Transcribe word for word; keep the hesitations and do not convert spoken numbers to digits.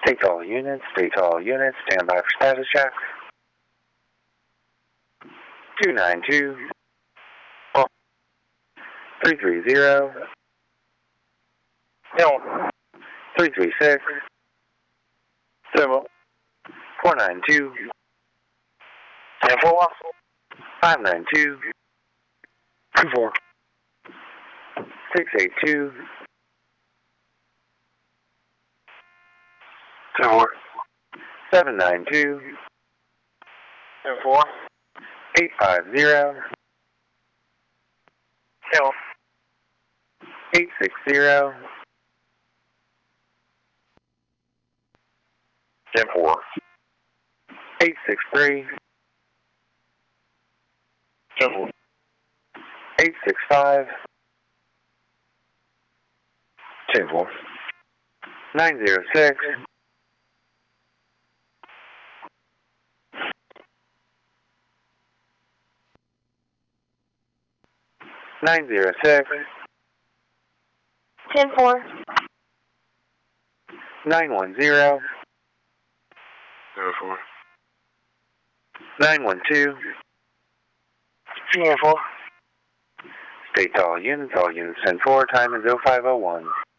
Take all units, take all units, stand by for status check. two nine two, three three zero, three three six, four nine two, five nine two, two four, six eight two, two four, seven nine two, two four, eight five zero, eight six zero, ten four, eight six three, eight six five, ten four, nine zero six, nine zero six, ten four, nine one zero, zero four, nine one two, zero four. state to all units, all units ten four, time is oh five oh one.